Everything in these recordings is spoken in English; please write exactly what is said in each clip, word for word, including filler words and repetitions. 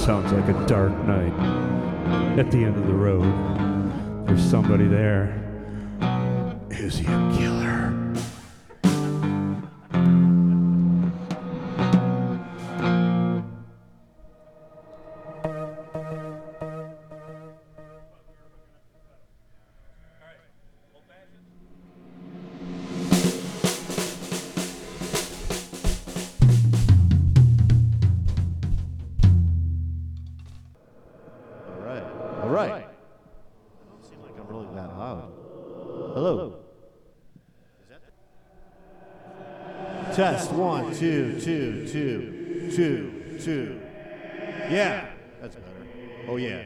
Sounds like a dark night. At the end of the road, there's somebody there. Is he a killer? Test one, two, two, two, two, two. Yeah, that's better. Oh yeah.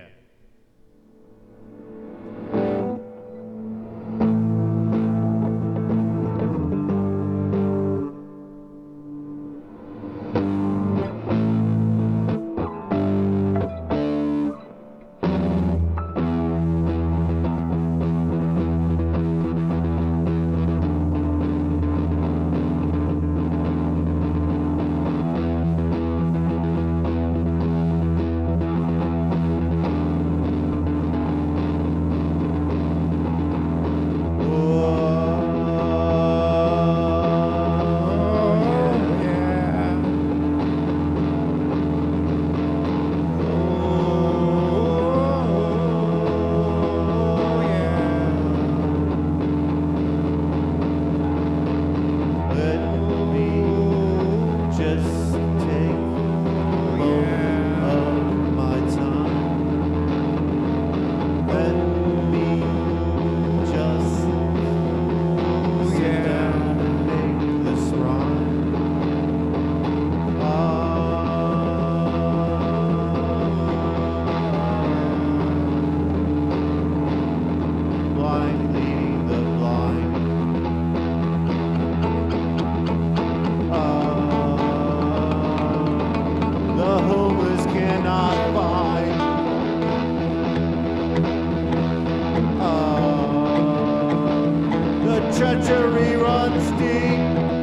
Treachery runs deep.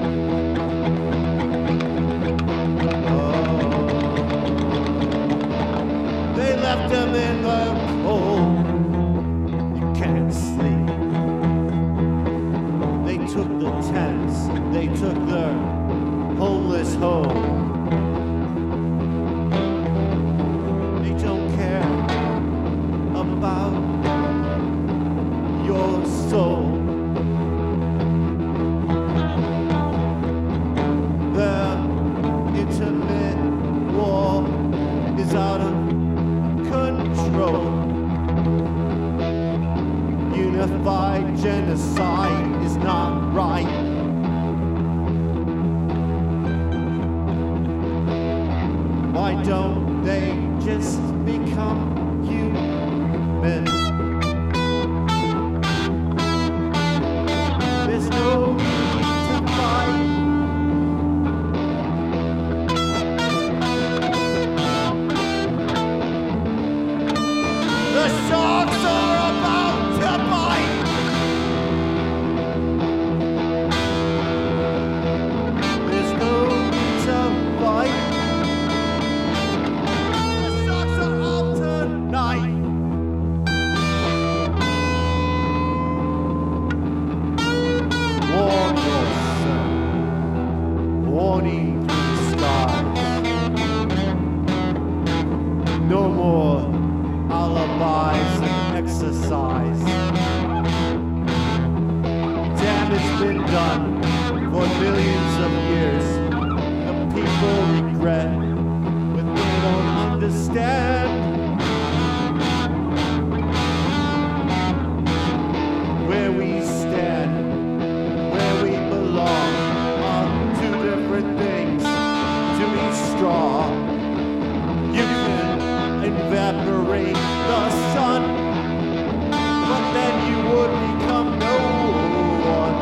Oh, they left him in the cold. You can't sleep. They took the tents. They took their homeless home. They don't care about your soul. Out of control. Unified genocide is not right. Why don't they just become human? There's no need to fight. The sharks are about to bite. There's no need to fight. The sharks are out tonight. Warn yourself. Warning skies. No more alibis and exercise. Damage been done for millions of years. The people regret, but they don't understand. Where we stand, where we belong, are two different things. To be straw, you can evaporate the sun, but then you would become no one.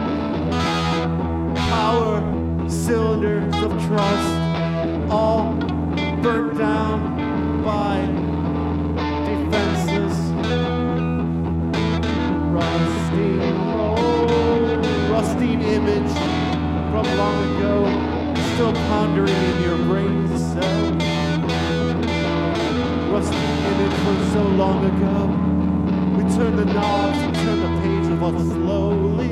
Power cylinders of trust, all burnt down by defenseless rusting, oh, rusting image from long ago, still pondering in your brain cells. rusty image from so long ago. We turn the knobs and turn the page of us slowly.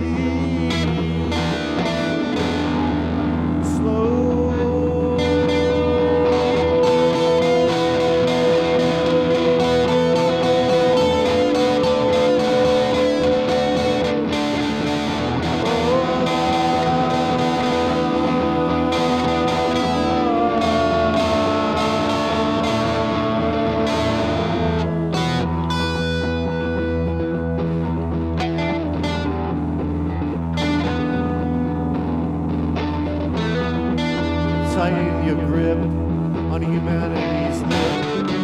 Tighten your grip on humanity's lip.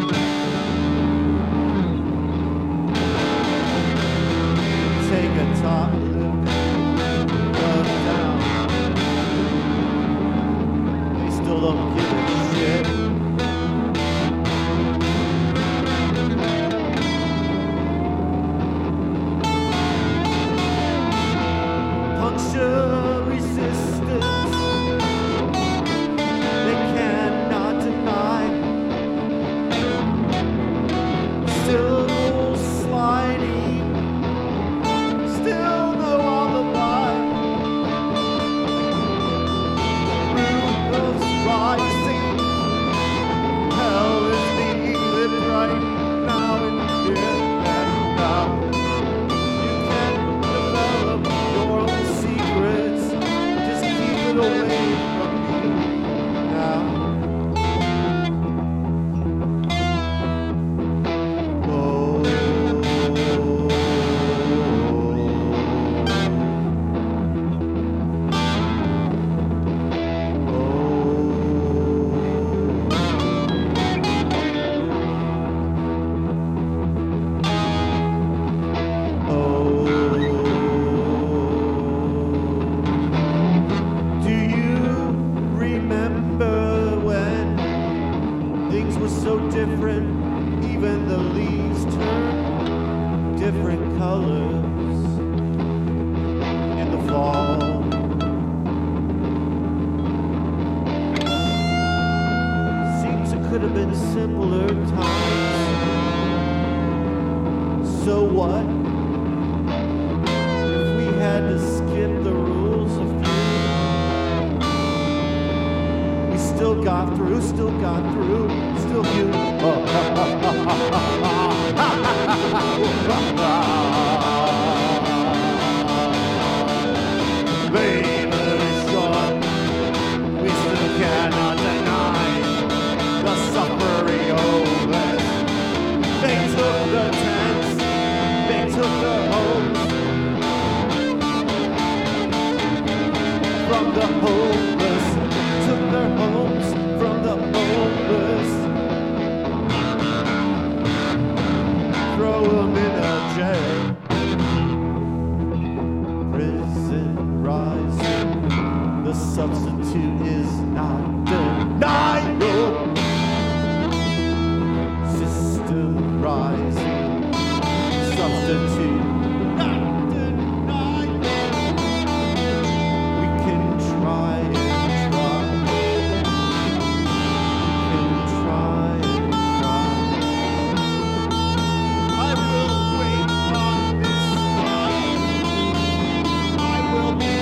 Take a top look, look down. They still don't give a shit. Puncture resistance. Still no sliding, still no alibi. Ruthless rising, hell is being lived right now and here and now. You can develop your own secrets, just keep it away from me now. Things were so different, even the leaves turned different colors in the fall. Seems it could have been simpler times. So what if we had to skip the rules of few? We still got through, still got through. Still you. Labor short, we still cannot deny the suffering over. They took the tents, they took the homes from the hopeless, took their homes from the hopeless. Throw them in a jail. Prison rising. The substitute is not denial. System rising. Substitute not denial. We can try and try. We can try and try. I will wait on this line. I will be.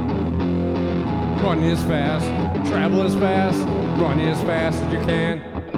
Run as fast, travel as fast, run as fast as you can.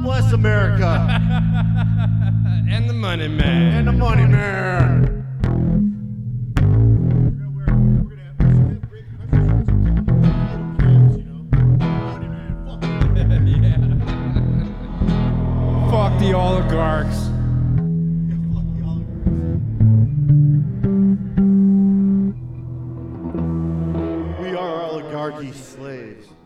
God bless America And the money man. and the money man. Fuck the oligarchs. We are oligarchy slaves.